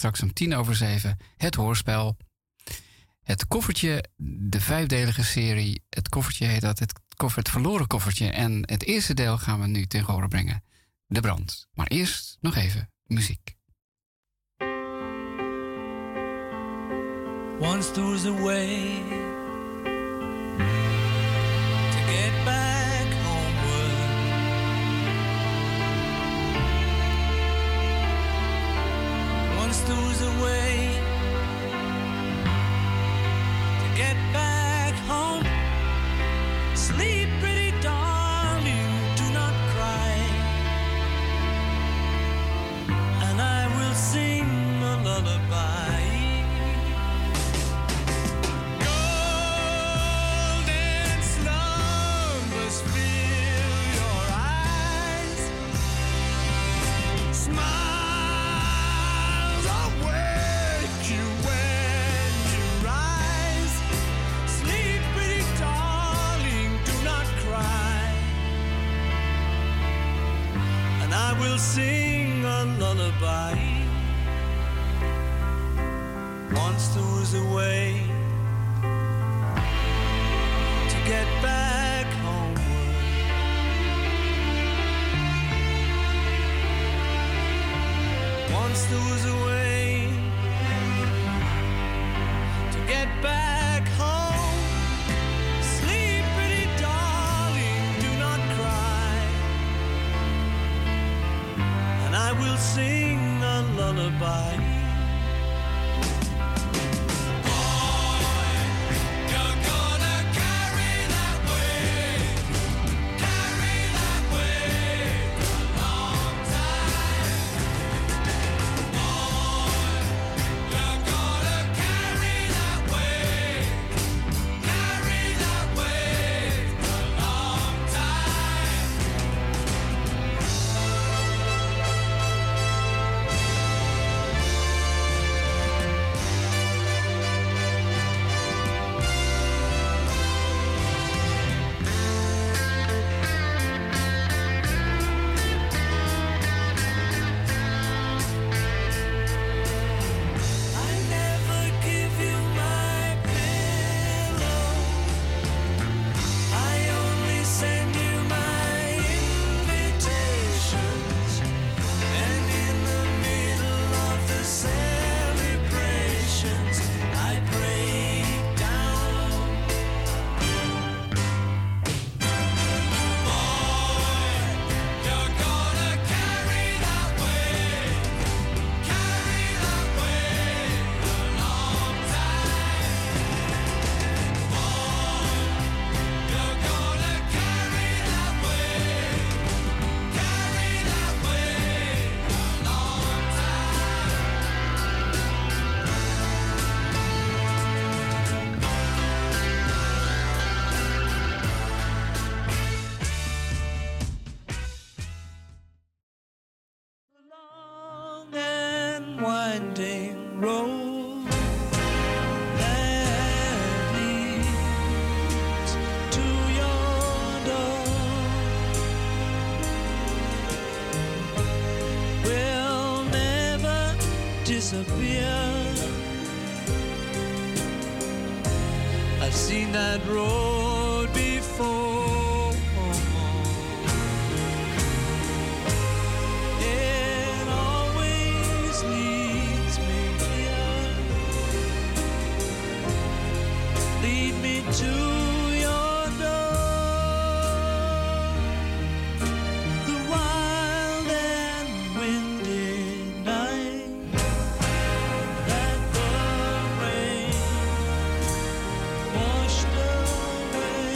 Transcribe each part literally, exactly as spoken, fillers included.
straks om tien over zeven het hoorspel. Het koffertje, de vijfdelige serie. Het koffertje heet dat, het, koffer, het verloren koffertje. En het eerste deel gaan we nu ten gehore brengen. De brand. Maar eerst nog even muziek. Once there was a way to get back homeward. Once there was a way to get back home. Sleep, pretty darling, do not cry. And I will sing a lullaby. We'll sing a lullaby. Once there was a way to get back homeward. Once there was a way to get back home. Sleep, pretty darling, do not cry. And I will sing a lullaby. I've seen that road before. It always leads me here. Lead me to your door. The wild and windy night that the rain washed away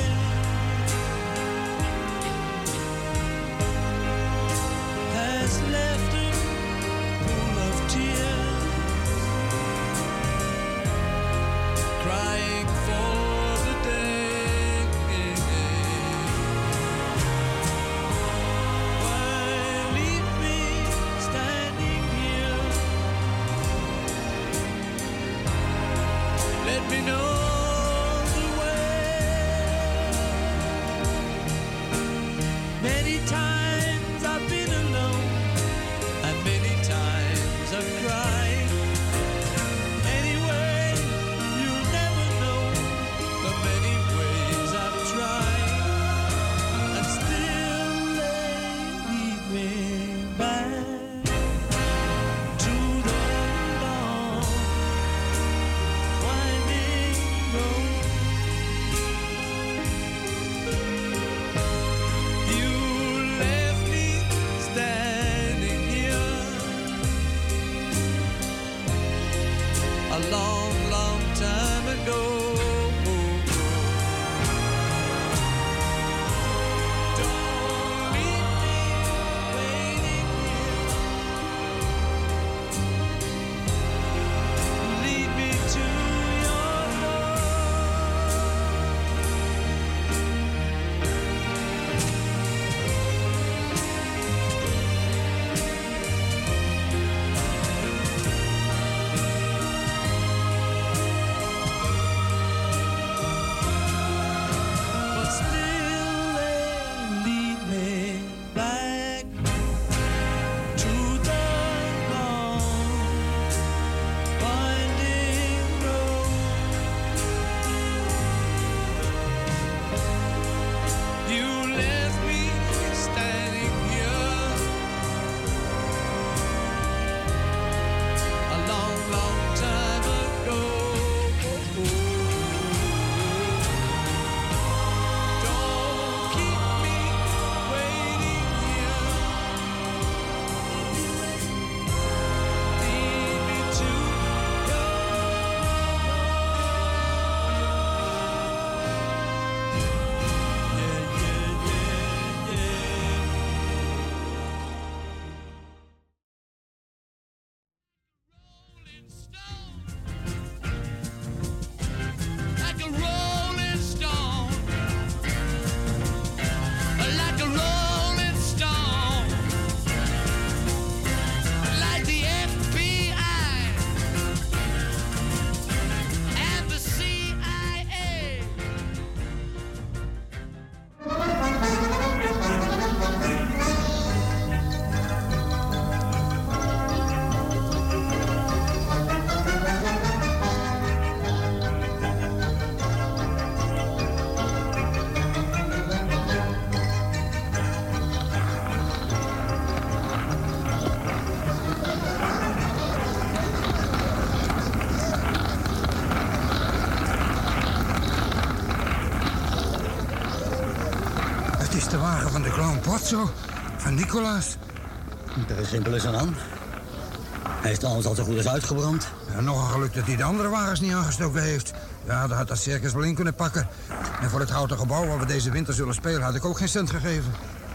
has left a pool of tears, crying for the day. Why leave me standing here? Let me know the way. Many times I've been alone, and many times I've cried. a long, long time ago. De wagen van de clown Pozzo, van Nicolaas. Er is simpel aan aan. Hij is trouwens al zo goed als uitgebrand. Ja, nog een geluk dat hij de andere wagens niet aangestoken heeft. Ja, daar had dat circus wel in kunnen pakken. En voor het houten gebouw waar we deze winter zullen spelen had ik ook geen cent gegeven.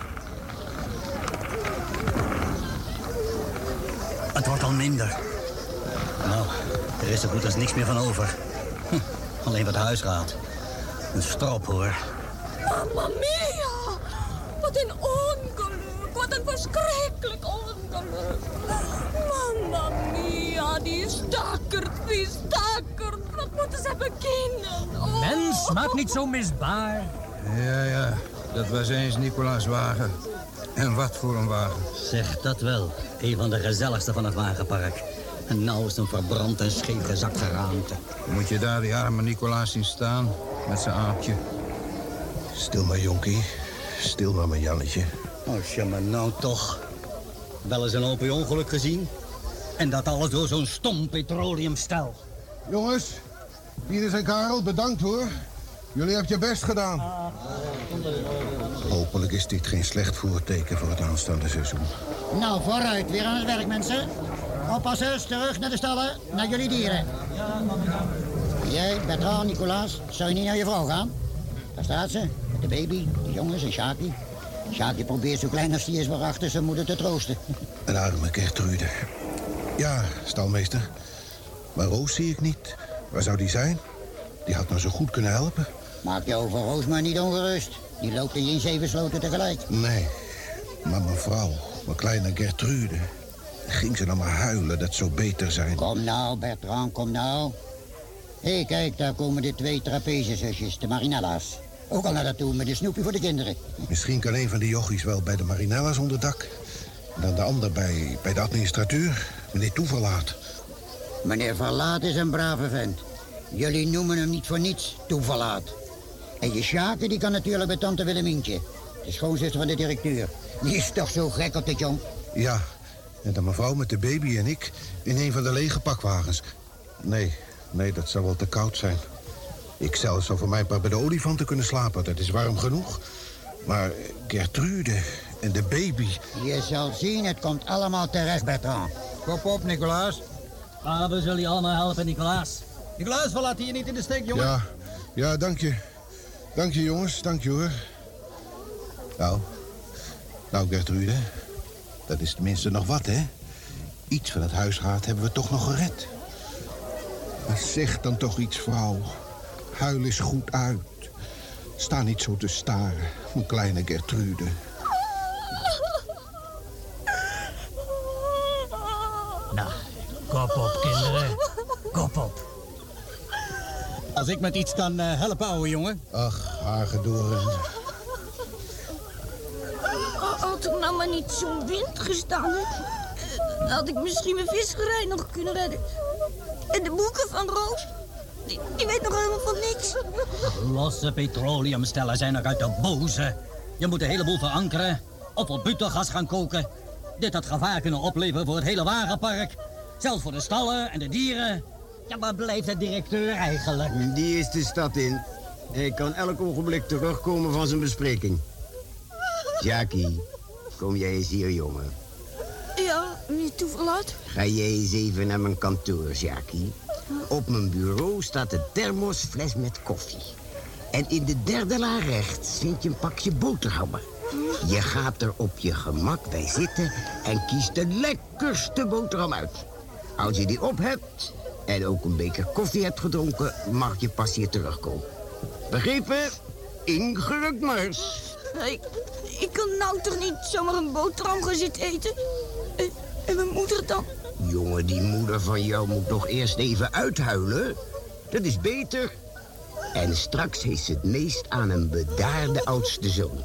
Het wordt al minder. Nou, er is zo goed als niks meer van over. Hm, alleen wat huisraad. Een strop, hoor. Mamma mia! Wat een ongeluk! Wat een verschrikkelijk ongeluk! Mamma mia, die stakkerd, die stakkerd! Wat moeten ze beginnen? Oh. Mens, maak niet zo misbaar. Ja, ja, dat was eens Nicolaas' wagen. En wat voor een wagen. Zeg dat wel. Een van de gezelligste van het wagenpark. En nou is een verbrand en scheefgezakt geraamte. Moet je daar die arme Nicolaas zien staan met zijn aapje. Stil maar, jonkie. Stil maar, mijn Jannetje. Als je me nou toch wel eens een open ongeluk gezien? En dat alles door zo'n stom petroleumstel. Jongens, Iris en Karel, bedankt hoor. Jullie hebben je best gedaan. Hopelijk is dit geen slecht voorteken voor het aanstaande seizoen. Nou, vooruit. Weer aan het werk, mensen. Oppassers, terug naar de stallen. Naar jullie dieren. Jij, Bertrand, Nicolaas, zou je niet naar je vrouw gaan? Daar staat ze, met de baby, de jongens en Sjaki. Sjaki probeert zo klein als die is maar achter zijn moeder te troosten. Een arme Gertrude. Ja, stalmeester. Maar Roos zie ik niet. Waar zou die zijn? Die had nou zo goed kunnen helpen. Maak je over Roos maar niet ongerust. Die loopt in je zeven sloten tegelijk. Nee, maar mijn vrouw, mijn kleine Gertrude... ging ze nou maar huilen, dat zou beter zijn. Kom nou, Bertrand, kom nou. Hé, hey, kijk, daar komen de twee trapezezusjes, de Marinella's. Ook al naar dat toe met een snoepje voor de kinderen. Misschien kan een van die jochies wel bij de Marinella's onder dak. En dan de ander bij, bij de administrateur, meneer Toeverlaat. Meneer Verlaat is een brave vent. Jullie noemen hem niet voor niets Toeverlaat. En je Sjaken, die kan natuurlijk bij tante Willemientje. De schoonzuster van de directeur. Die is toch zo gek op dit jong? Ja, en dan mevrouw met de baby en ik in een van de lege pakwagens. Nee, nee, dat zou wel te koud zijn. Ik zelf zou voor mij maar bij de olifanten kunnen slapen, dat is warm genoeg. Maar Gertrude en de baby... Je zal zien, het komt allemaal terecht, Bertrand. Kop op, Nicolaas. Ah, we zullen je allemaal helpen, Nicolaas. Nicolaas, we laten je niet in de steek, jongen. Ja, ja, dank je. Dank je, jongens. Dank je, hoor. Nou, nou, Gertrude. Dat is tenminste nog wat, hè? Iets van het huisraad hebben we toch nog gered. Maar zeg dan toch iets, vrouw. Huil eens goed uit. Sta niet zo te staren, mijn kleine Gertrude. Nou, kop op, kinderen. Kop op. Als ik met iets kan uh, helpen, ouwe jongen. Ach, Hagedoren. Had er nou maar niet zo'n wind gestaan, hè? Dan had ik misschien mijn visserij nog kunnen redden. En de boeken van Roos, die, die weet nog helemaal van niks. Losse petroleumstellen zijn nog uit de boze. Je moet de hele boel verankeren. Of op buttergas gaan koken. Dit had gevaar kunnen opleveren voor het hele wagenpark. Zelfs voor de stallen en de dieren. Ja, waar blijft de directeur eigenlijk? Die is de stad in. Hij kan elk ogenblik terugkomen van zijn bespreking. Jackie, kom jij eens hier, jongen. Ja, meneer Toeverlaat. Ga jij eens even naar mijn kantoor, Jackie. Op mijn bureau staat een thermosfles met koffie. En in de derde la rechts vind je een pakje boterhammen. Je gaat er op je gemak bij zitten en kiest de lekkerste boterham uit. Als je die op hebt en ook een beker koffie hebt gedronken, mag je pas hier terugkomen. Begrepen? Ingerukt mars. Ik, ik kan nou toch niet zomaar een boterham gaan zitten eten? En, en mijn moeder dan? Jongen, die moeder van jou moet toch eerst even uithuilen? Dat is beter. En straks heeft ze het meest aan een bedaarde oudste zoon.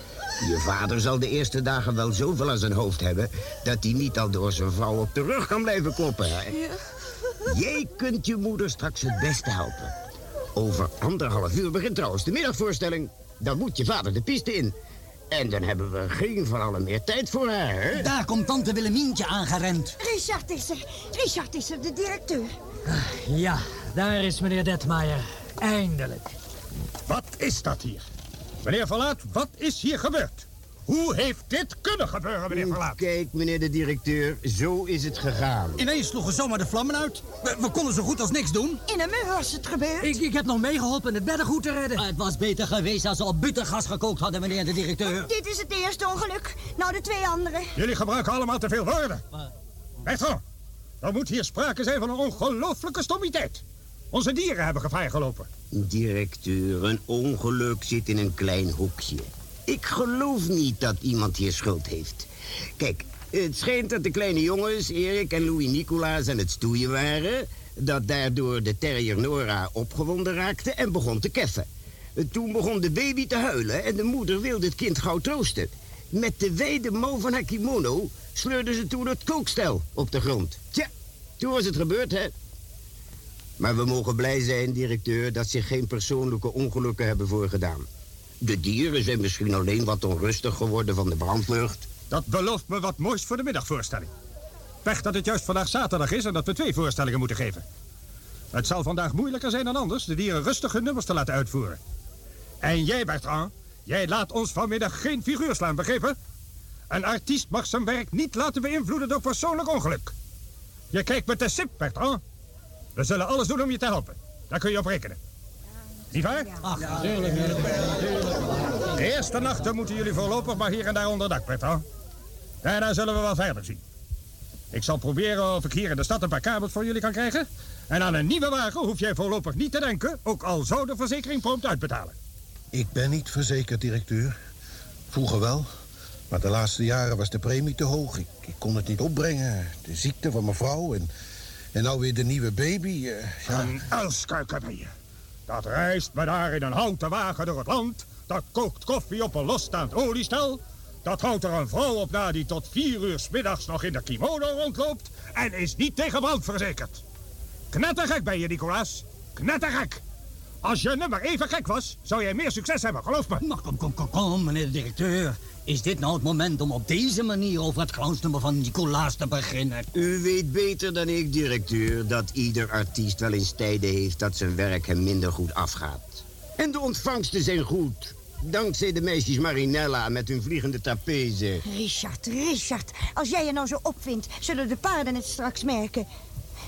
Je vader zal de eerste dagen wel zoveel aan zijn hoofd hebben dat hij niet al door zijn vrouw op de rug kan blijven kloppen. Hè? Ja. Jij kunt je moeder straks het beste helpen. Over anderhalf uur begint trouwens de middagvoorstelling. Dan moet je vader de piste in. En dan hebben we geen van allen meer tijd voor haar, hè? Daar komt tante Willemientje aangerend. Richard is er. Richard is er, de directeur. Ja, daar is meneer Detmeijer. Eindelijk. Wat is dat hier? Meneer Verlaat, wat is hier gebeurd? Hoe heeft dit kunnen gebeuren, meneer Verlaat? Kijk, meneer de directeur, zo is het gegaan. Ineens sloegen zomaar de vlammen uit. We, we konden zo goed als niks doen. In een muur was het gebeurd. Ik, ik heb nog meegeholpen het beddengoed te redden. Ah, het was beter geweest als ze op buttergas gekookt hadden, meneer de directeur. Dit is het eerste ongeluk. Nou, de twee andere. Jullie gebruiken allemaal te veel woorden. Bertrand, er moet hier sprake zijn van een ongelooflijke stommiteit. Onze dieren hebben gevaar gelopen. Directeur, een ongeluk zit in een klein hoekje. Ik geloof niet dat iemand hier schuld heeft. Kijk, het schijnt dat de kleine jongens, Erik en Louis Nicolaas, aan het stoeien waren. Dat daardoor de terrier Nora opgewonden raakte en begon te keffen. Toen begon de baby te huilen en de moeder wilde het kind gauw troosten. Met de wijde mouw van haar kimono sleurde ze toen het kookstel op de grond. Tja, toen was het gebeurd, hè? Maar we mogen blij zijn, directeur, dat zich geen persoonlijke ongelukken hebben voorgedaan. De dieren zijn misschien alleen wat onrustig geworden van de brandlucht. Dat belooft me wat moois voor de middagvoorstelling. Pech dat het juist vandaag zaterdag is en dat we twee voorstellingen moeten geven. Het zal vandaag moeilijker zijn dan anders de dieren rustig hun nummers te laten uitvoeren. En jij, Bertrand, jij laat ons vanmiddag geen figuur slaan, begrepen? Een artiest mag zijn werk niet laten beïnvloeden door persoonlijk ongeluk. Je kijkt met de sip, Bertrand. We zullen alles doen om je te helpen. Daar kun je op rekenen. Niet waar? Ach, natuurlijk. De eerste nachten moeten jullie voorlopig maar hier en daar onder dak, Bertrand. Daarna zullen we wel verder zien. Ik zal proberen of ik hier in de stad een paar kamers voor jullie kan krijgen. En aan een nieuwe wagen hoef jij voorlopig niet te denken, ook al zou de verzekering prompt uitbetalen. Ik ben niet verzekerd, directeur. Vroeger wel. Maar de laatste jaren was de premie te hoog. Ik, ik kon het niet opbrengen. De ziekte van mijn vrouw en, en nou weer de nieuwe baby. Uh, ja. Een uilskuiker ben je. Dat reist me daar in een houten wagen door het land. Dat kookt koffie op een losstaand oliestel. Dat houdt er een vrouw op na die tot vier uur 's middags nog in de kimono rondloopt. En is niet tegen brand verzekerd. Knettergek ben je, Nicolaas. Knettergek. Als je nummer even gek was, zou jij meer succes hebben, geloof me. Maar kom, kom, kom, kom, meneer de directeur. Is dit nou het moment om op deze manier over het glansnummer van Nicolaas te beginnen? U weet beter dan ik, directeur, dat ieder artiest wel eens tijden heeft dat zijn werk hem minder goed afgaat. En de ontvangsten zijn goed. Dankzij de meisjes Marinella met hun vliegende trapeze. Richard, Richard, als jij je nou zo opvindt, zullen de paarden het straks merken.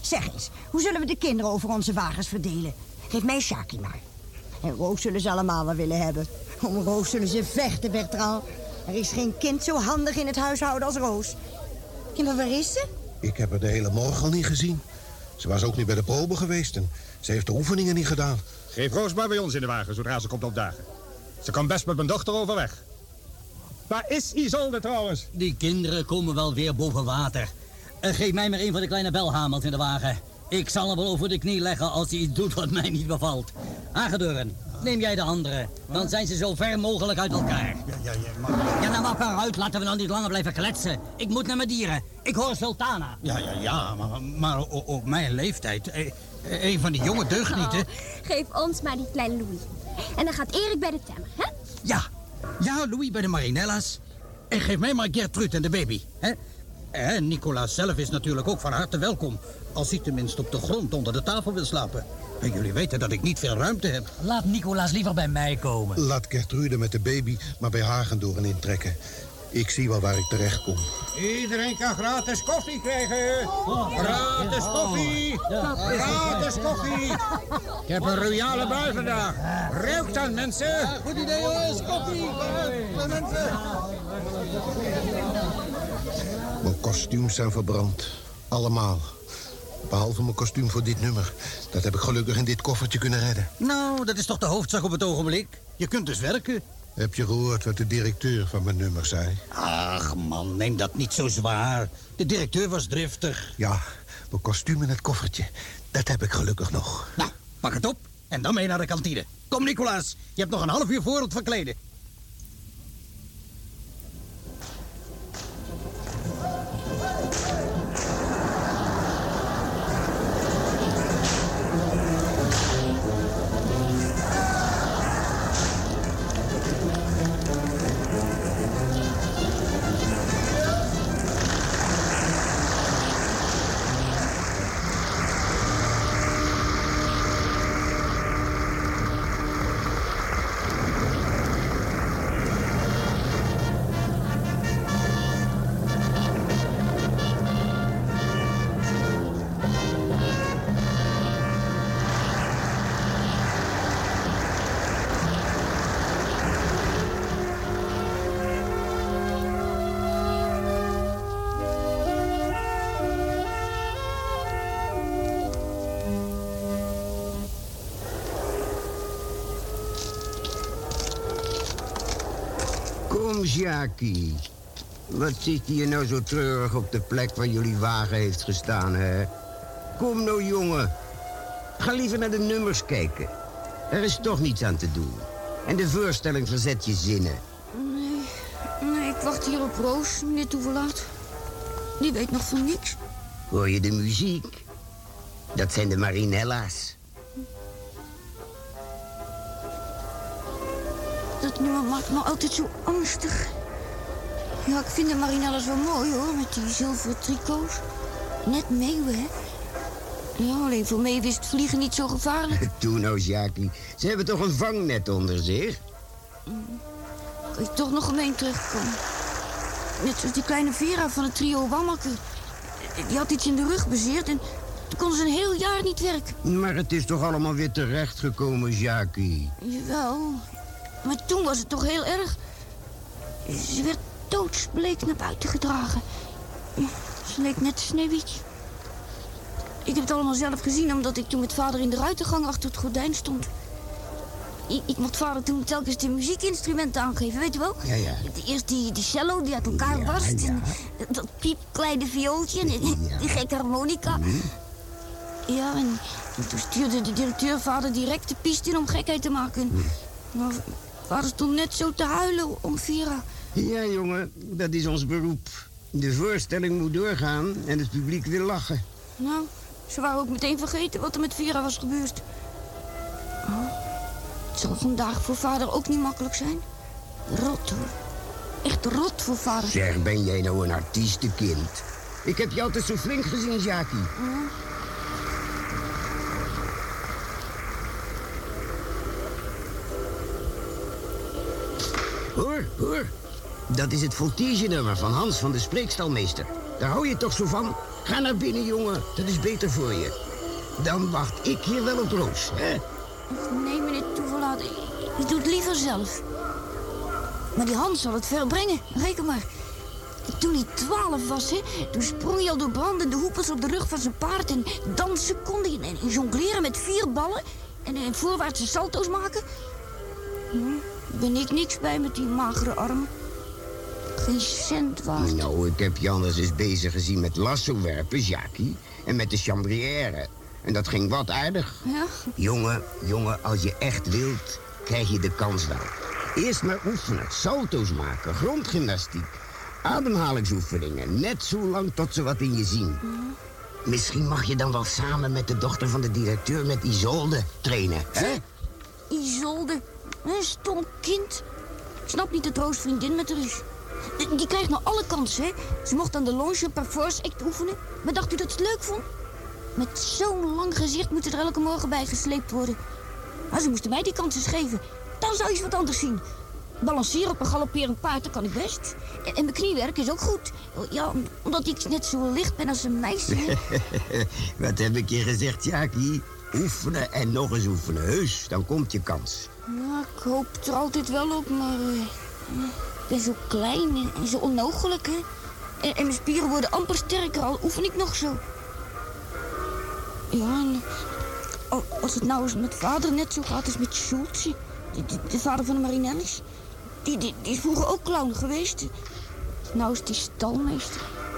Zeg eens, hoe zullen we de kinderen over onze wagens verdelen? Geef mij Sjaki maar. En Roos zullen ze allemaal wel willen hebben. Om Roos zullen ze vechten, Bertrand. Er is geen kind zo handig in het huishouden als Roos. En maar waar is ze? Ik heb haar de hele morgen al niet gezien. Ze was ook niet bij de probe geweest en ze heeft de oefeningen niet gedaan. Geef Roos maar bij ons in de wagen zodra ze komt opdagen. Ze kan best met mijn dochter overweg. Waar is Isolde trouwens? Die kinderen komen wel weer boven water. Uh, geef mij maar een van de kleine belhamels in de wagen. Ik zal hem wel over de knie leggen als hij iets doet wat mij niet bevalt. Hagedeuren, neem jij de andere. Dan zijn ze zo ver mogelijk uit elkaar. Ja, ja, ja, maar... Ja, nou maar vooruit. Laten we nou niet langer blijven kletsen. Ik moet naar mijn dieren. Ik hoor Sultana. Ja, ja, ja, maar, maar op, op mijn leeftijd... eh, een van die jonge deugnieten... Oh, geef ons maar die kleine Louis. En dan gaat Erik bij de temmer, hè? Ja, ja, Louis bij de Marinella's. En geef mij maar Gertrude en de baby, hè? En Nicolaas zelf is natuurlijk ook van harte welkom. Als hij tenminste op de grond onder de tafel wil slapen. En jullie weten dat ik niet veel ruimte heb. Laat Nicolaas liever bij mij komen. Laat Gertrude met de baby maar bij Hagendoorn intrekken. Ik zie wel waar ik terecht kom. Iedereen kan gratis koffie krijgen. Gratis koffie. Gratis koffie. Ik heb een royale bui vandaag. Ruikt dan, mensen. Goed idee, jongens. Koffie. Mensen. Mijn kostuums zijn verbrand. Allemaal. Behalve mijn kostuum voor dit nummer. Dat heb ik gelukkig in dit koffertje kunnen redden. Nou, dat is toch de hoofdzaak op het ogenblik? Je kunt dus werken. Heb je gehoord wat de directeur van mijn nummer zei? Ach man, neem dat niet zo zwaar. De directeur was driftig. Ja, mijn kostuum in het koffertje. Dat heb ik gelukkig nog. Nou, pak het op en dan mee naar de kantine. Kom Nicolaas, je hebt nog een half uur voor het verkleden. Kom, Sjaki. Wat zit hier nou zo treurig op de plek waar jullie wagen heeft gestaan, hè? Kom nou, jongen. Ga liever naar de nummers kijken. Er is toch niets aan te doen. En de voorstelling verzet je zinnen. Nee, nee, ik wacht hier op Roos, meneer Toeverlaat. Die weet nog van niks. Hoor je de muziek? Dat zijn de Marinella's. Dat nummer maakt me altijd zo angstig. Ja, ik vind de Marinella's wel mooi, hoor, met die zilveren tricots. Net meeuwen, hè? Ja, alleen voor meeuwen is het vliegen niet zo gevaarlijk. Doe nou, Sjaki. Ze hebben toch een vangnet onder zich? Kan je toch nog gemeen terugkomen? Net zoals die kleine Vera van het trio Wammaker. Die had iets in de rug bezeerd en toen kon ze een heel jaar niet werken. Maar het is toch allemaal weer terechtgekomen, Sjaki? Jawel, maar toen was het toch heel erg. Ze werd doodsbleek naar buiten gedragen. Ze leek net Sneeuwwitje. Ik heb het allemaal zelf gezien, omdat ik toen met vader in de ruitengang achter het gordijn stond. Ik, ik mocht vader toen telkens de muziekinstrumenten aangeven, weet je wel? Ja, ja. Eerst die, die cello die uit elkaar ja, barst. Ja. En dat piepkleine viooltje en ja. die gekke harmonica. Mm. Ja, en toen stuurde de directeur vader direct de piste in om gekheid te maken. Mm. Maar vader stond net zo te huilen om Vera. Ja, jongen, dat is ons beroep. De voorstelling moet doorgaan en het publiek wil lachen. Nou, ze waren ook meteen vergeten wat er met Vera was gebeurd. Oh, het zal vandaag voor vader ook niet makkelijk zijn. Rot, hoor. Echt rot voor vader. Zeg, ben jij nou een artiestenkind? Ik heb je altijd zo flink gezien, Sjaki. Ja. Hoor, hoor. Dat is het voltige-nummer van Hans van de Spreekstalmeester. Daar hou je toch zo van? Ga naar binnen, jongen. Dat is beter voor je. Dan wacht ik hier wel op Roos, hè? Nee, meneer Toeverlaat. Ik, ik doe het liever zelf. Maar die Hans zal het ver brengen. Reken maar. Toen hij twaalf was, hè, toen sprong hij al door brandende hoepels op de rug van zijn paard. En dansen kon hij en, en jongleren met vier ballen. En, en voorwaartse salto's maken. Hm, ben ik niks bij met die magere armen. Geen cent waard. Nou, ik heb je anders eens bezig gezien met lassowerpen, Jackie. En met de chambrière. En dat ging wat aardig. Ja? Jongen, jongen, als je echt wilt, krijg je de kans wel. Eerst maar oefenen, salto's maken, grondgymnastiek. Ademhalingsoefeningen, net zo lang tot ze wat in je zien. Mm. Misschien mag je dan wel samen met de dochter van de directeur, met Isolde, trainen, hè? Isolde, een stom kind. Ik snap niet dat Roos vriendin met haar is. Die, die krijgt nou alle kansen, hè? Ze mocht aan de loge per force act oefenen. Maar dacht u dat ze het leuk vond? Met zo'n lang gezicht moet er elke morgen bij gesleept worden. Maar ze moesten mij die kans eens geven. Dan zou je eens wat anders zien. Balanceren op een galopperend paard, dat kan ik best. En, en mijn kniewerk is ook goed. Ja, omdat ik net zo licht ben als een meisje. Wat heb ik je gezegd, Jackie? Oefenen en nog eens oefenen. Heus, dan komt je kans. Ja, ik hoop er altijd wel op, maar... Uh, ik ben zo klein en, en zo onmogelijk, hè. En, en mijn spieren worden amper sterker, al oefen ik nog zo. Ja, en... Als het nou eens met vader net zo gaat als met Schultje... De, de, de vader van de Marinellis. Die, die, die is vroeger ook clown geweest. Nou is die stalmeester.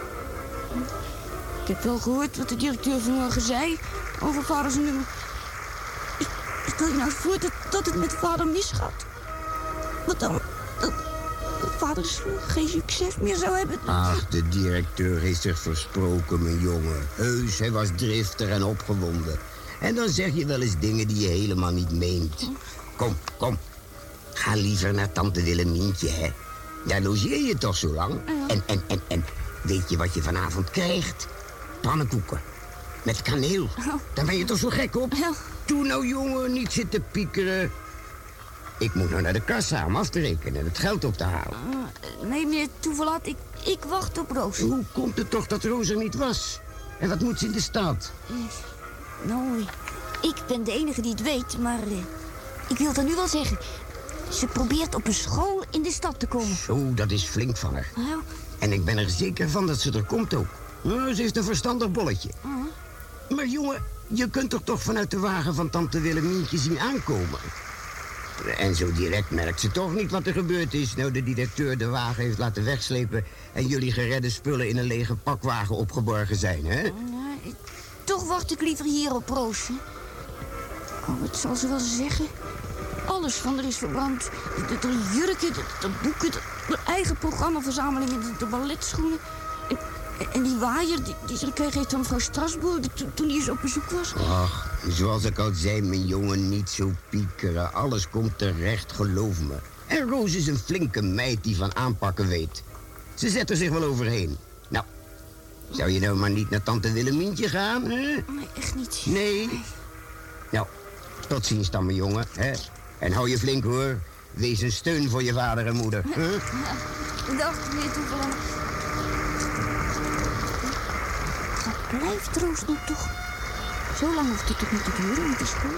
Ik heb wel gehoord wat de directeur vanmorgen zei over vader zijn nummer. Stel je nou eens voor dat, dat het met vader misgaat. Wat dan? Dat vader geen succes meer zou hebben. Ach, de directeur heeft zich versproken, mijn jongen. Heus, hij was driftig en opgewonden. En dan zeg je wel eens dingen die je helemaal niet meent. Kom, kom. Ga liever naar tante Willemientje, hè. Daar logeer je toch zo lang. En, en, en, en, weet je wat je vanavond krijgt? Pannenkoeken. Met kaneel. Daar ben je toch zo gek op? Doe nou, jongen, niet zitten piekeren. Ik moet nou naar de kassa om af te rekenen en het geld op te halen. Uh, nee, meneer Toeverlaat, ik, ik wacht op Roos. Hoe komt het toch dat Roos er niet was? En wat moet ze in de stad? Yes. Nou, ik ben de enige die het weet, maar... Uh, ik wil het dan nu wel zeggen. Ze probeert op een school in de stad te komen. Zo, dat is flink van haar. Ja. En ik ben er zeker van dat ze er komt ook. Nou, ze heeft een verstandig bolletje. Uh-huh. Maar jongen, je kunt er toch vanuit de wagen van tante Willemientje zien aankomen. En zo direct merkt ze toch niet wat er gebeurd is. Nou, de directeur de wagen heeft laten wegslepen... en jullie geredde spullen in een lege pakwagen opgeborgen zijn, hè? Uh, toch wacht ik liever hier op Roos, hè? Oh, wat zal ze wel zeggen? Alles van er is verbrand. De, de, de jurken, de, de boeken, de, de eigen programmaverzamelingen, de, de balletschoenen. En, en die waaier die, die ze gekregen heeft van mevrouw Strasbourg toen, toen die eens op bezoek was. Ach, zoals ik al zei, mijn jongen, niet zo piekeren. Alles komt terecht, geloof me. En Roos is een flinke meid die van aanpakken weet. Ze zet er zich wel overheen. Nou, zou je nou maar niet naar tante Willemientje gaan, hè? Nee, echt niet. Nee? nee. Nou, tot ziens dan, mijn jongen, hè? En hou je flink, hoor. Wees een steun voor je vader en moeder. Huh? Ja, dag, meneer Toeverlaat. Wat blijft Roos nou toch? Zo lang hoeft het toch niet te duren met die school?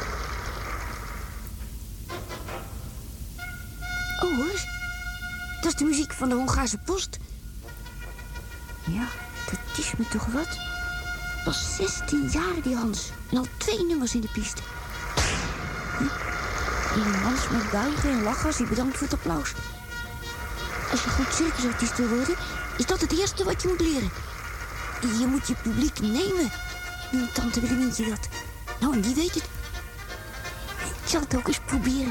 Oh, hoor eens. Dat is de muziek van de Hongaarse Post. Ja, dat is me toch wat. Pas zestien jaar, die Hans. En al twee nummers in de piste. Hm? Die Hans met buigen en lachen als hij bedankt voor het applaus. Als je goed circusartiest wil worden, is dat het eerste wat je moet leren. Je moet je publiek nemen. Noemt tante Willemientje dat. Nou, en die weet het. Ik zal het ook eens proberen.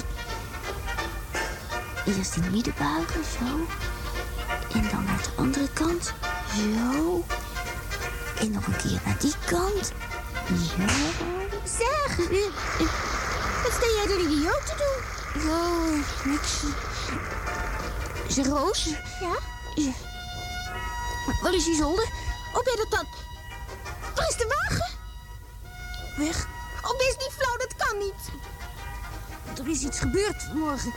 Eerst in het midden buigen, zo. En dan naar de andere kant. Zo. En nog een keer naar die kant. Zo. Zeg, wat sta jij er idioot te doen? Ja, niks. Zeg, Roos. Ja? Ja. Waar is Isolde? Oh, ben je dat dan? Waar is de wagen? Weg. Oh, wees niet flauw, dat kan niet. Er is iets gebeurd vanmorgen.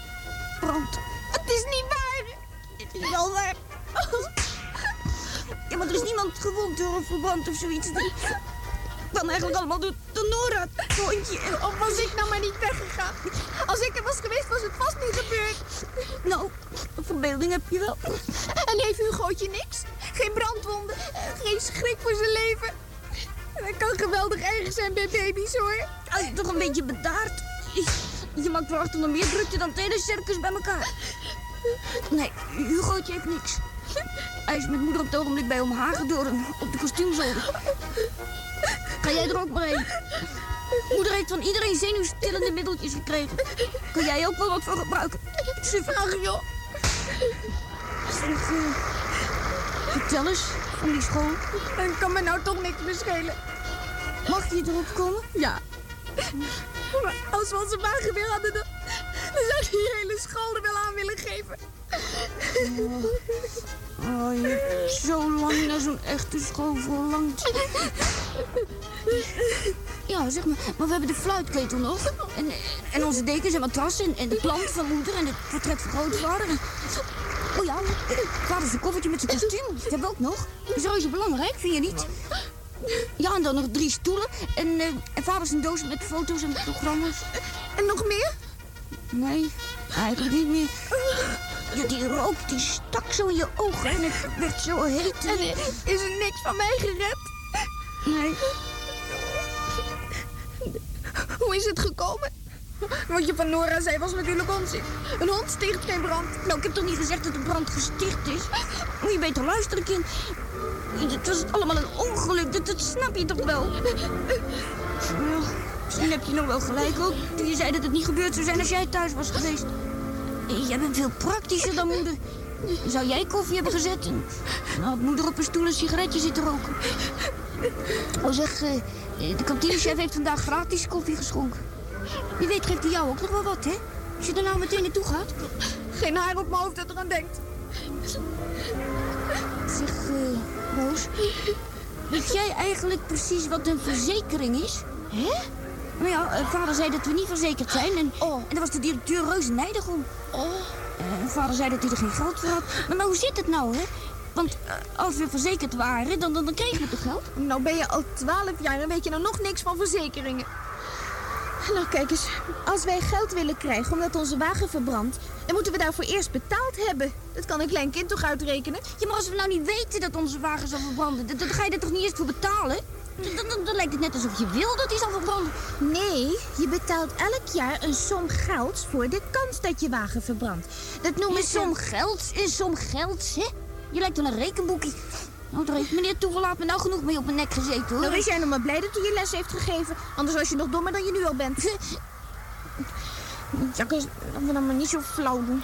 Brand. Het is niet waar. Het is wel waar. Ja, want er is niemand gewond door een verband of zoiets. Het kwam eigenlijk allemaal door, door Nora, het hondje. Of was ik nou maar niet weggegaan? Als ik er was geweest, was het vast niet gebeurd. Nou, een verbeelding heb je wel. En heeft Hugootje niks? Geen brandwonden, geen schrik voor zijn leven. Dat kan geweldig erg zijn bij baby's, hoor. Hij is toch een beetje bedaard. Je maakt wel achter nog meer drukte dan het hele circus bij elkaar. Nee, Hugootje heeft niks. Hij is met moeder op het ogenblik bij Oom Hagedorn op de kostuumzolder. Ga jij er ook maar heen? Moeder heeft van iedereen zenuwstillende middeltjes gekregen. Kan jij ook wel wat voor gebruiken? Ze vragen, joh. Zeg, uh, vertel eens van die school. Dan kan me nou toch niks meer schelen. Mag je erop komen? Ja. Maar als we onze wagen weer hadden, dan, dan zou ik die hele school er wel aan willen geven. Oh, oh je hebt zo lang naar zo'n echte school verlangd. Ja, zeg maar, maar we hebben de fluitketel nog. En, en onze dekens en matrassen en, en de plant van moeder en het portret van grootvader. En... Oh ja, vader zijn koffertje met zijn kostuum. Dat hebben we ook nog. Dat is reuze belangrijk, vind je niet? Ja, en dan nog drie stoelen. En, uh, en vader zijn doos met foto's en programma's. En nog meer? Nee, eigenlijk niet meer. Ja, die rook die stak zo in je ogen en het werd zo heet. En is er niks van mij gered? Nee. Hoe is het gekomen? Wat je van Nora zei was natuurlijk onzin. Een hond sticht geen brand. Nou, ik heb toch niet gezegd dat de brand gesticht is? Moet je beter luisteren, kind. Het was allemaal een ongeluk, dat, dat snap je toch wel? Nou, misschien heb je nog wel gelijk ook. Toen je zei dat het niet gebeurd zou zijn als jij thuis was geweest. Jij bent veel praktischer dan moeder. Zou jij koffie hebben gezet? En dan had moeder op een stoel een sigaretje zitten roken. Oh zeg, uh, de kantinechef heeft vandaag gratis koffie geschonken. Wie weet geeft hij jou ook nog wel wat, hè? Als je er nou meteen naartoe gaat. Geen haar op mijn hoofd dat eraan denkt. Zeg, uh, Roos. Weet jij eigenlijk precies wat een verzekering is? Hè? Nou ja, uh, vader zei dat we niet verzekerd zijn. En, oh. en daar was de directeur reuze nijdig om. Oh. Uh, vader zei dat hij er geen geld voor had. Maar, maar hoe zit het nou, hè? Want uh, als we verzekerd waren, dan, dan, dan kregen we toch geld? Nou ben je al twaalf jaar en weet je nou nog niks van verzekeringen. Nou, kijk eens. Als wij geld willen krijgen omdat onze wagen verbrandt, dan moeten we daarvoor eerst betaald hebben. Dat kan een klein kind toch uitrekenen? Ja, maar als we nou niet weten dat onze wagen zal verbranden, dan, dan ga je er toch niet eerst voor betalen? Dan, dan, dan lijkt het net alsof je wil dat hij zal verbranden. Nee, je betaalt elk jaar een som geld voor de kans dat je wagen verbrandt. Dat noemen Een ze... som geld? Een som geld, hè? Je lijkt wel een rekenboekje. Nou, daar heeft meneer Toegelaat me nou genoeg mee op mijn nek gezeten, hoor. Nou, wees jij nog maar blij dat hij je les heeft gegeven. Anders was je nog dommer dan je nu al bent. Jakkes, laten we dan maar niet zo flauw doen.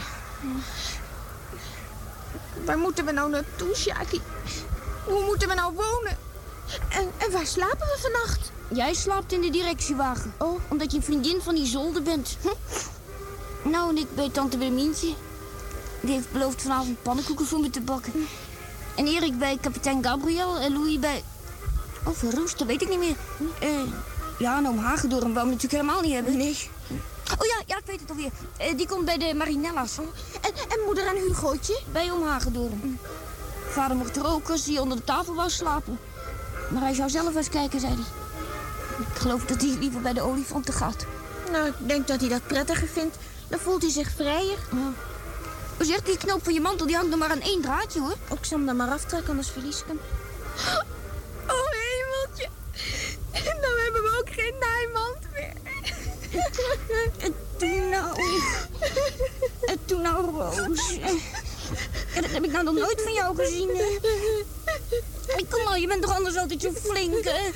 Waar moeten we nou naartoe, Sjaki? Hoe moeten we nou wonen? En, en waar slapen we vannacht? Jij slaapt in de directiewagen. Oh. Omdat je vriendin van die zolder bent. Hm? Nou, en ik bij tante Wilmientje. Die heeft beloofd vanavond pannenkoeken voor me te bakken. Hm. En Erik bij kapitein Gabriel en Louis bij... Oh, Verroes, dat weet ik niet meer. Hm. Uh, ja, en oom Hagedorn wou me natuurlijk helemaal niet hebben. Nee. Oh ja, ja, ik weet het alweer. Uh, die komt bij de Marinella's. Oh. En, en moeder en Hugootje? Bij oom Hagedorn. Hm. Vader mocht er ook als hij onder de tafel wou slapen. Maar hij zou zelf eens kijken, zei hij. Ik geloof dat hij liever bij de olifanten gaat. Nou, ik denk dat hij dat prettiger vindt. Dan voelt hij zich vrijer. Ja. Zeg, die knoop van je mantel die hangt nog maar aan één draadje, hoor. Ik zal hem dan maar aftrekken, anders verlies ik hem. Oh, hemeltje. Dan hebben we ook geen naaimand meer. En toen nou... En toen nou, Roos. Ja, dat heb ik nou nog nooit van jou gezien, hè. Kom nou, je bent toch anders altijd zo flink, hè?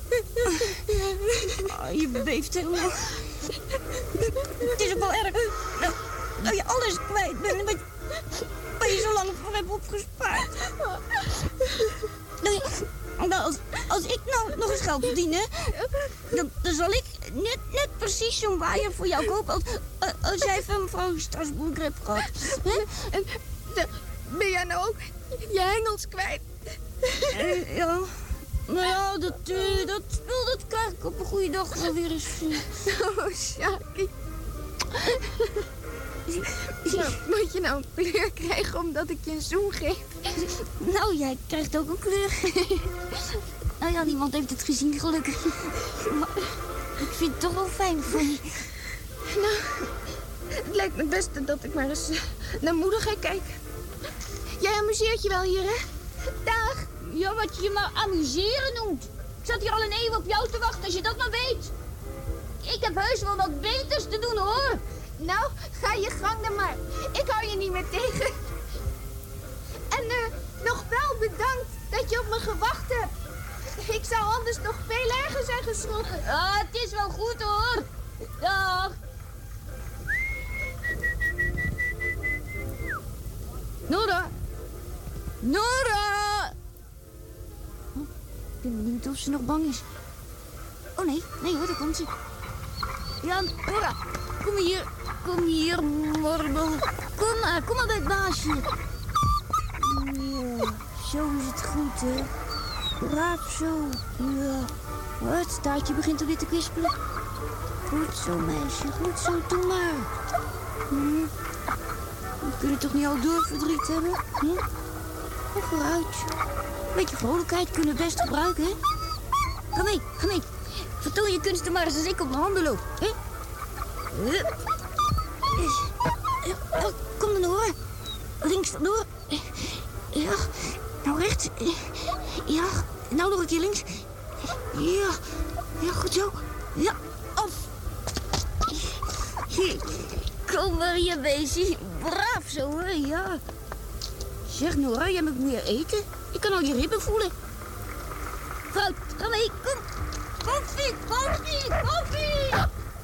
Oh, je beeft helemaal. Het is ook wel erg. Nou, nou je alles kwijt bent, wat, waar je zo lang voor hebt opgespaard. Nou, nou als, als ik nou nog eens geld verdien, hè, dan, dan zal ik net, net precies zo'n waaier voor jou kopen als, als jij van mevrouw Strasbourg hebt gehad. Hè? En, de, ben jij nou ook je hengels kwijt? Uh, ja. Nou ja, dat, uh, dat spul dat krijg ik op een goede dag wel weer eens. Uh. Oh, Sjaki. Nou, moet je nou een kleur krijgen omdat ik je een zoen geef? Nou, jij krijgt ook een kleur. Nou ja, niemand heeft het gezien, gelukkig. Maar ik vind het toch wel fijn voor je. Nou, het lijkt me het beste dat ik maar eens naar moeder ga kijken. Jij amuseert je wel hier, hè? Dag. Ja, wat je maar amuseren noemt. Ik zat hier al een eeuw op jou te wachten, als je dat maar weet. Ik heb heus wel wat beters te doen, hoor. Nou, ga je gang dan maar. Ik hou je niet meer tegen. En uh, nog wel bedankt dat je op me gewacht hebt. Ik zou anders nog veel erger zijn geschrokken. Ah, het is wel goed, hoor. Dag. Nora. Nora! Oh, ik ben benieuwd of ze nog bang is. Oh nee, nee hoor, daar komt ze. Ja, Nora, kom hier. Kom hier, Morbel. Kom maar, kom maar bij het baasje. Ja, zo is het goed, hè. Braaf zo. Ja. Oh, het staartje begint alweer te kwispelen. Goed zo, meisje. Goed zo, doe maar. Hm. We kunnen toch niet al door verdriet hebben? Hm? Kom vooruit. Een beetje vrolijkheid kunnen we best gebruiken, hè? Ga mee, ga mee. Vertoon je kunsten maar eens als ik op mijn handen loop, hè? Kom dan door. Links dan door. Ja, nou rechts. Ja, nou nog een keer links. Ja, ja, goed zo. Ja, af. Kom maar hier, beestje. Braaf zo, hoor, ja. Zeg, Nora, jij moet meer eten. Ik kan al je ribben voelen. Fruit, ga mee, kom. Koffie, koffie, koffie.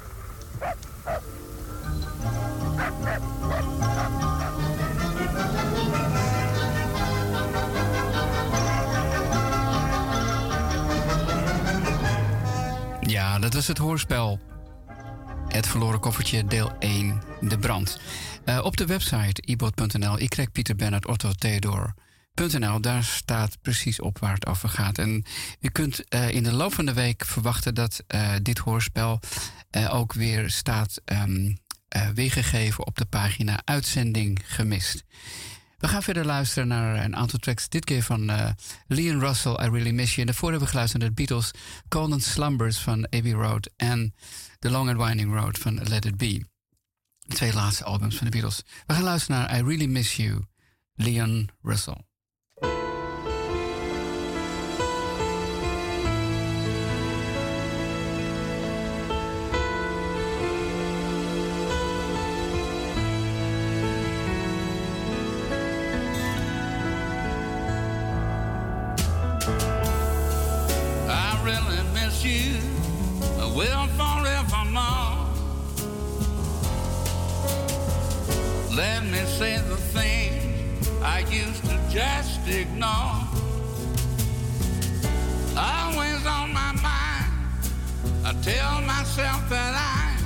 Ja, dat was het hoorspel. Het verloren koffertje, deel één, de brand. Uh, op de website i b o t punt n l, Y Pieter Bernhard Otto Theodor punt n l, daar staat precies op waar het over gaat. En u kunt uh, in de loop van de week verwachten dat uh, dit hoorspel uh, ook weer staat um, uh, weergegeven op de pagina Uitzending Gemist. We gaan verder luisteren naar een aantal tracks. Dit keer van uh, Leon Russell, I Really Miss You. En daarvoor hebben we geluisterd naar de Beatles, Cold and Slumbers van Abbey Road en The Long and Winding Road van Let It Be. De twee laatste albums van de Beatles. We gaan luisteren naar I Really Miss You, Leon Russell. You will forevermore. Let me say the things I used to just ignore. Always on my mind, I tell myself that I'm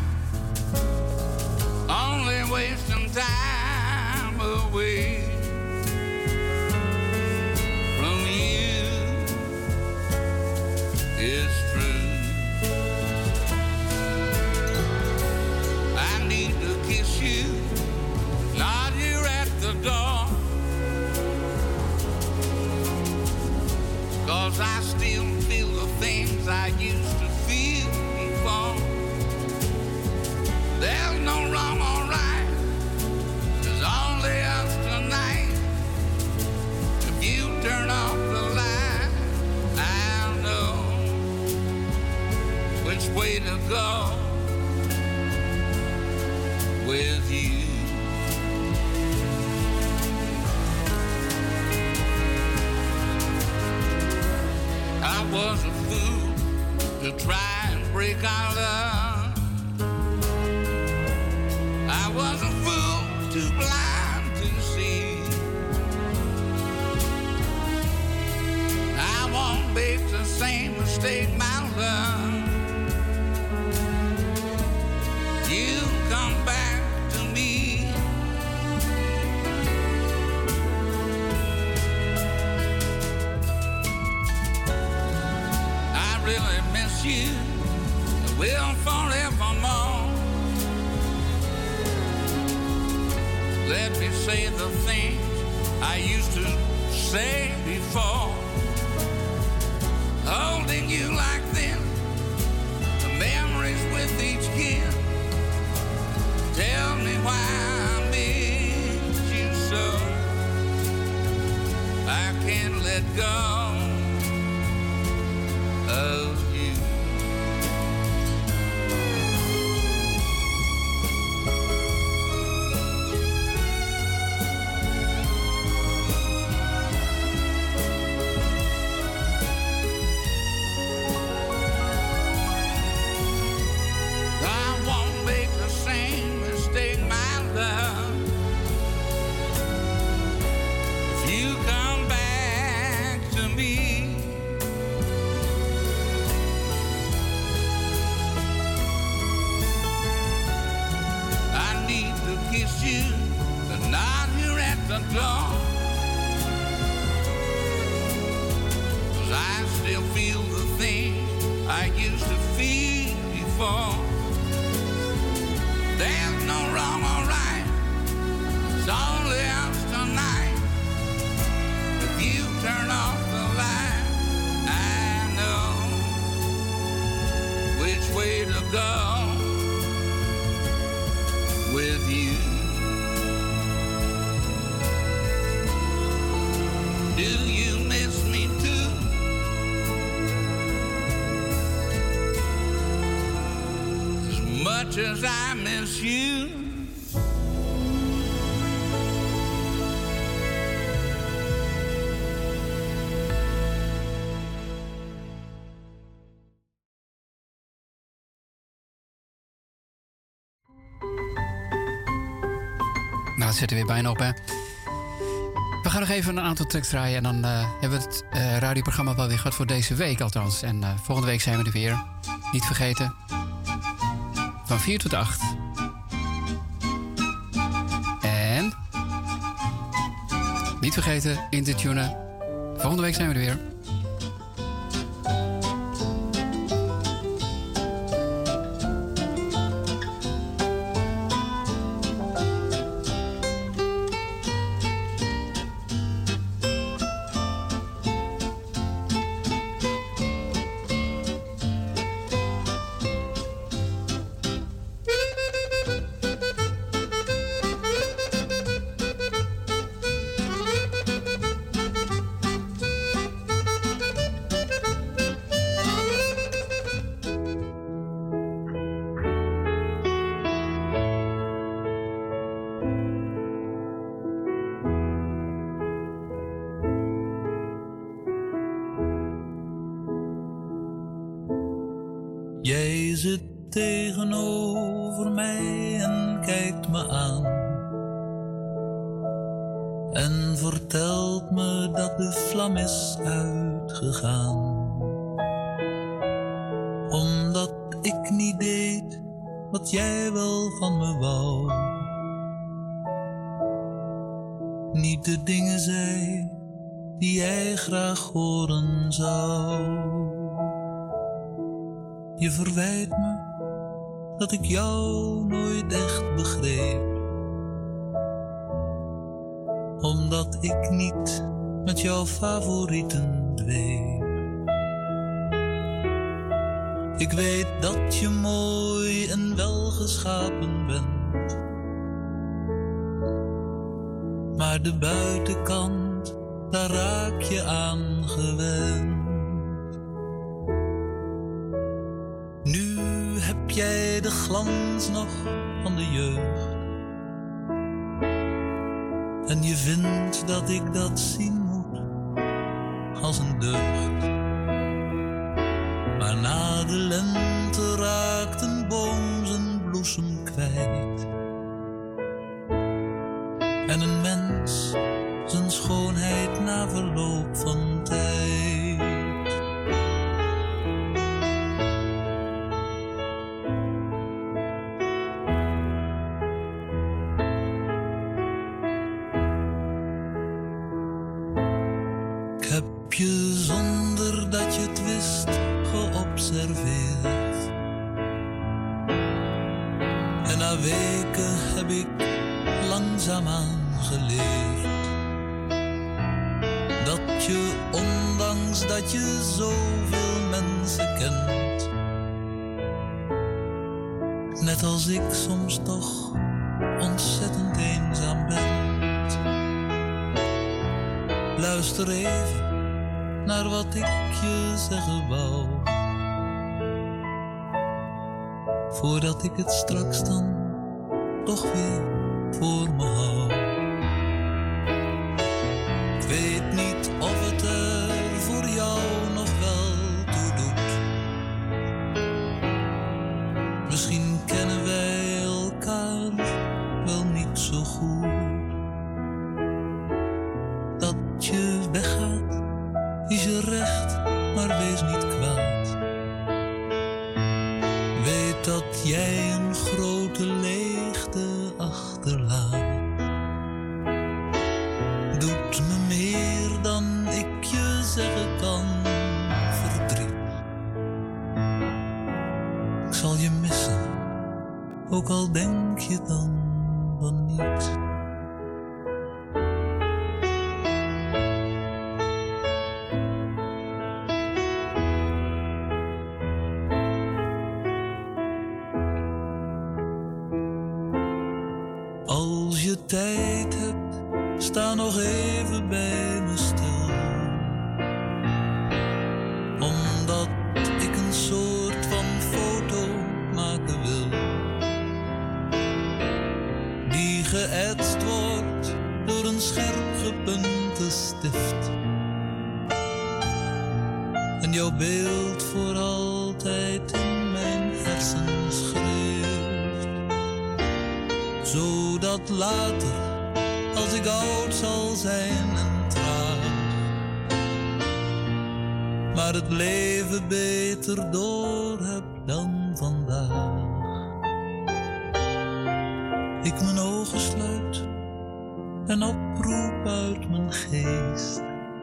only wasting time away from you. It's you, nod you at the door, 'cause I still feel the things I used to feel before. There's no wrong or right, there's only us tonight. If you turn off the light, I'll know which way to go with you. I was a fool to try and break our love. I was a fool too blind to see. I won't make the same mistake, my love. You come back to me. I really miss you, I will forevermore. Let me say the things I used to say before. Holding you like this, the memories with each kiss. Tell me why I miss you so. I can't let go of you. I won't make the same mistake, my love. If you come back to me, I need to kiss you, but not here at the door. 'Cause I still feel the things I used to feel before. There's no wrong or right, it's only us tonight. If you turn off the light, I know which way to go with you. Do you miss me too? As much as I miss you. Nou, dat zit er weer bijna op, hè. We gaan nog even een aantal tracks draaien en dan uh, hebben we het uh, radioprogramma wel weer gehad voor deze week althans. En uh, volgende week zijn we er weer. Niet vergeten. Van vier tot acht. En niet vergeten in te tunen. Volgende week zijn we er weer. Jij zit tegenover mij en kijkt me aan en vertelt me dat de vlam is uitgegaan, omdat ik niet deed wat jij wel van me wou, niet de dingen zei die jij graag horen zou. Je verwijt me dat ik jou nooit echt begreep, omdat ik niet met jouw favorieten dweep. Ik weet dat je mooi en welgeschapen bent, maar de buitenkant, daar raak je aan gewend. Nu heb jij de glans nog van de jeugd en je vindt dat ik dat zien moet als een deugd. Maar na de lente raakt een boom zijn bloesem kwijt en een mens zijn schoonheid na verloop van tijd. Ik heb je zonder dat je het wist geobserveerd en na weken heb ik langzaamaan geleerd. Dat je, ondanks dat je zoveel mensen kent, net als ik soms toch ontzettend eenzaam bent. Luister even naar wat ik je zeggen wou, voordat ik het straks dan toch weer voor me hou. Ik weet niet of het er voor jou nog wel toe doet. Misschien kennen wij elkaar wel niet zo goed. Dat je weggaat is je recht, maar wees niet kwaad. Weet dat jij een grote leegte achterlaat. Doet me meer dan ik je zeggen kan verdriet. Ik zal je missen, ook al denk je dan van niet. Als je tijd hebt, sta nog even bij me stil. Omdat ik een soort van foto maken wil, die geëtst wordt door een scherp gepunte stift. En jouw beeld voor altijd in mijn hersens schreef, zodat later, als ik oud zal zijn en traag, maar het leven beter door heb dan vandaag, ik mijn ogen sluit en oproep uit mijn geest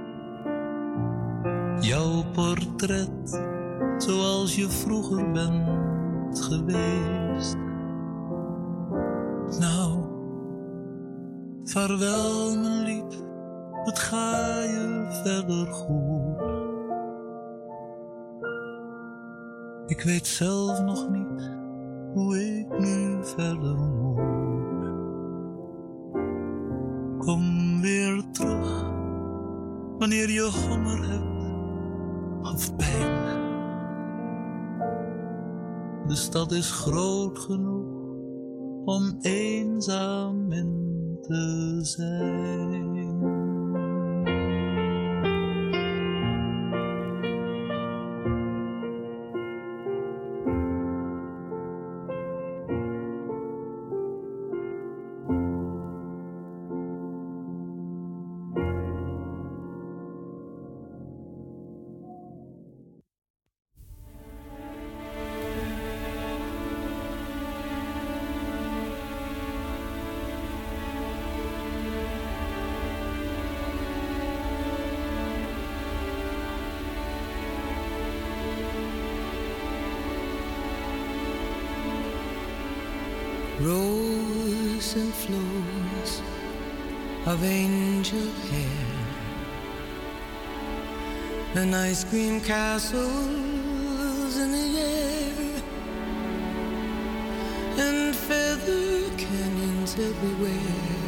jouw portret zoals je vroeger bent geweest. Nou, vaarwel mijn lief, het ga je verder goed. Ik weet zelf nog niet hoe ik nu verder moet. Kom weer terug wanneer je honger hebt of pijn. De stad is groot genoeg om eenzaam in te zijn. Rows and flows of angel hair and ice cream castles in the air and feather canyons everywhere.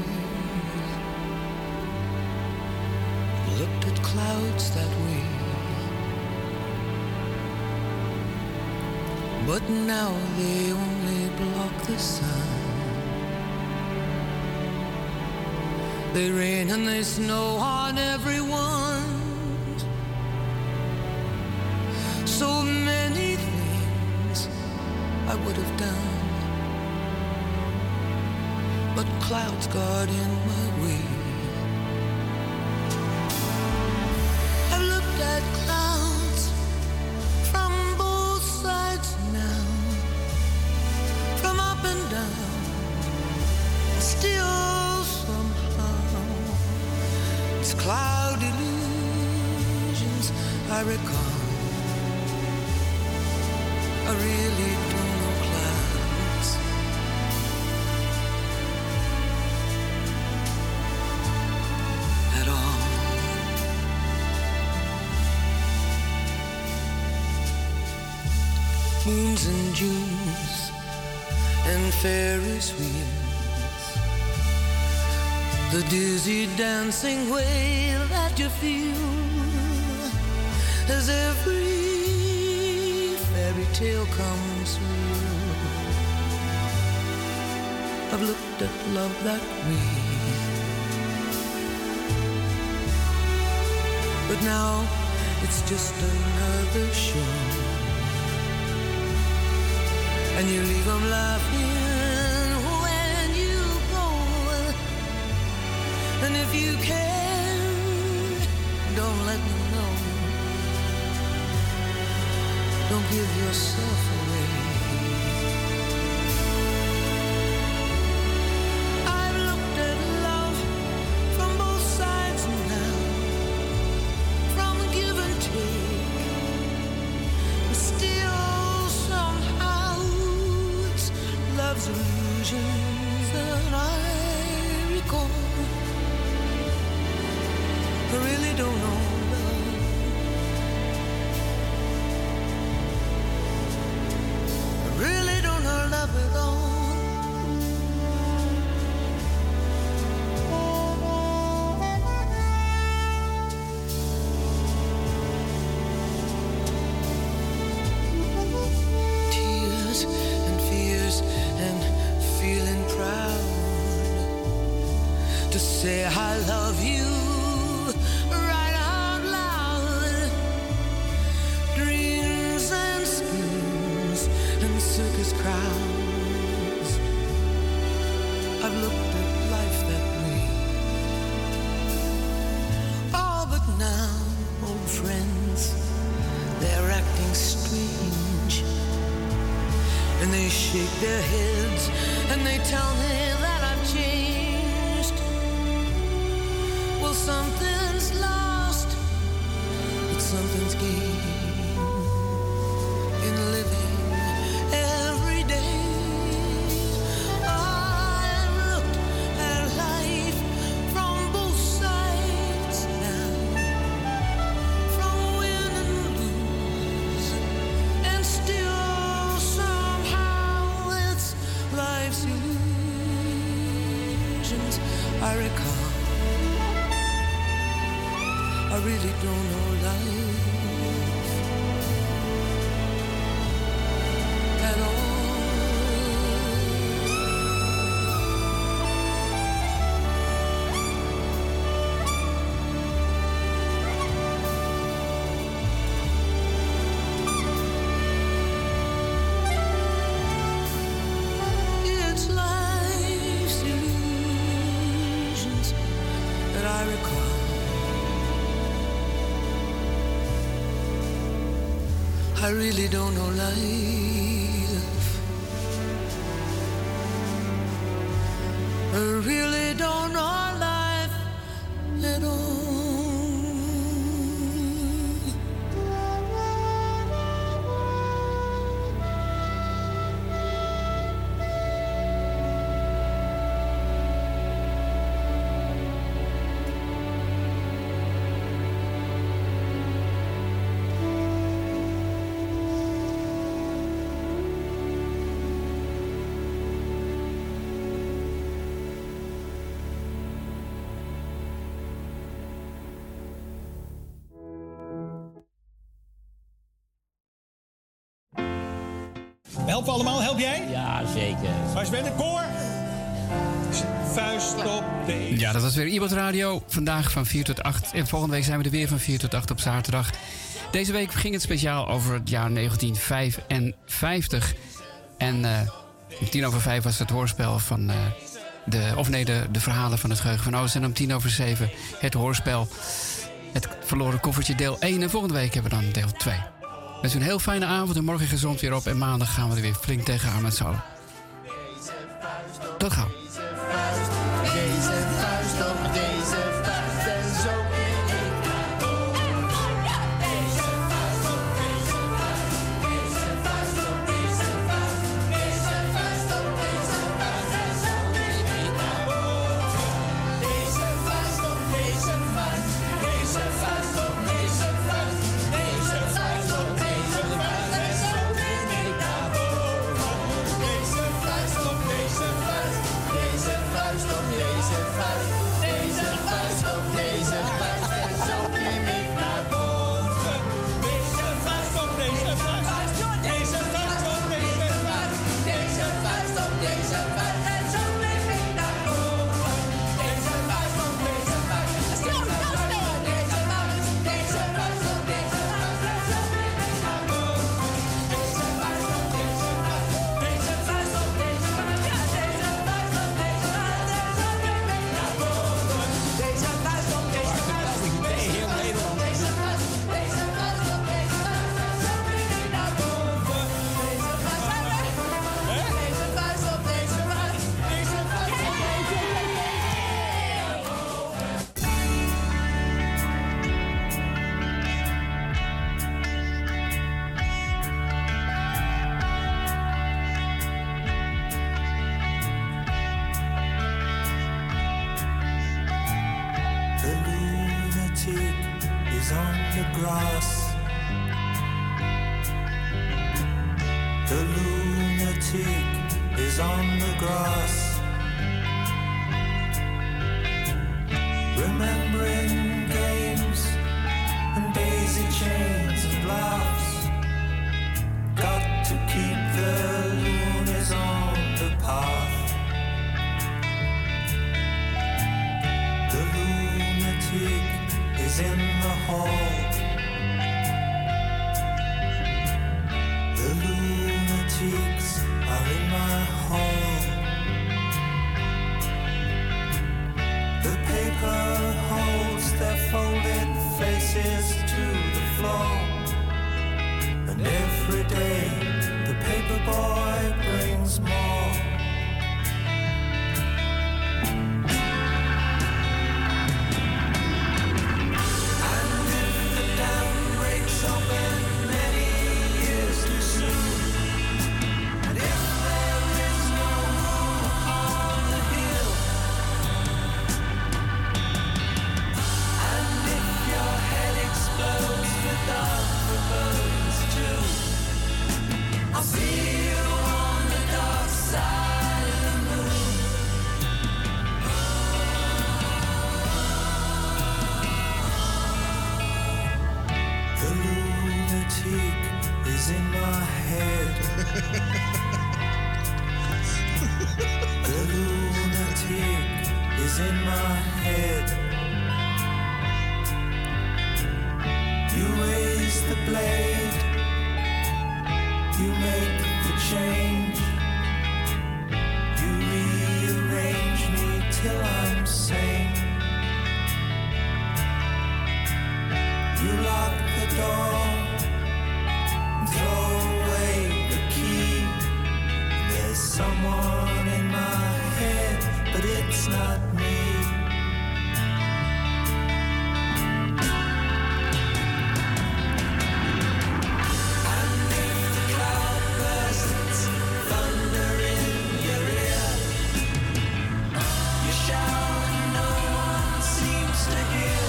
Looked at clouds that way, but now they only block the sun. They rain and they snow on everyone. So many things I would have done, but clouds got in my way. I've looked at clouds from both sides now, from up and down, still somehow it's cloud illusions I recall. I really don't know clouds. moons and Junes and Ferris wheels, the dizzy dancing way that you feel as every fairy tale comes real. I've looked at love that way, but now it's just another show, and you leave them laughing when you go. And if you can, don't let them know. Don't give yourself away. I've looked at love from both sides now, from give and take, but still somehow it's love's illusions that I recall. I really don't know love. I really don't know love at all. Tears and fears and feeling proud to say I love you right out loud. Dreams and schemes and circus crowds. I've looked at life that way. Oh, but now, old friends, they're acting strange, and they shake their heads and they tell me that I've changed. Well, something's lost, but something's gained in living every day. I've looked at life from both sides now, from win and lose, and still somehow it's life's illusions I recall. I really don't know life at all. It's life's illusions that I recall. I really don't know life. I really don't know life at all. Helpen we allemaal? Help jij? Ja, zeker. Was bij de koor? Vuist op de... Ja, dat was weer Ibot Radio. Vandaag van vier tot acht. En volgende week zijn we er weer van vier tot acht op zaterdag. Deze week ging het speciaal over het jaar negentien vijfenvijftig. En uh, om tien over vijf was het hoorspel van... Uh, de, of nee, de, de verhalen van het Geheugen van Oost. En om tien over zeven het hoorspel. Het verloren koffertje deel één. En volgende week hebben we dan deel twee. Dus een heel fijne avond en morgen gezond weer op. En maandag gaan we er weer flink tegenaan met z'n allen. Tot gauw. Deze vuist op deze vuist en zo ben ik. Deze vuist op deze vuist. Deze vuist op deze vuist. Deze vuist op deze vuist en zo ben ik. Deze vuist op deze vuist. Deze vuist op deze vuist. Deze vuist op deze vuist en zo ben ik. on the grass. The lunatic is on the grass. Remembering games and daisy chains and laughs. Got to keep the loonies on the path. The lunatic is in the hall. The lunatics are in my hall. The paper holds their folded faces to the floor. And every day the paper boy brings more. And if the dam breaks open many years too soon, and if there is no room on the hill, and if your head explodes without the bones too, I'll see you on the dark side of the moon. The lunatic is in my head. The lunatic is in my head. You raise the blade, you make the change, you rearrange me till I'm sane. You lock the door, throw away the key. There's someone in my head, but it's not me. And if the cloud bursts, thunder in your ear, you shout and no one seems to hear.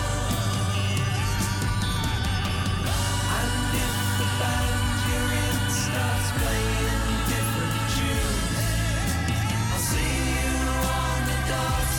And if the band you're in starts playing different tunes, I'll see you on the dark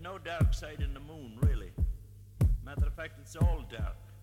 no dark side in the moon, really. Matter of fact, it's all dark.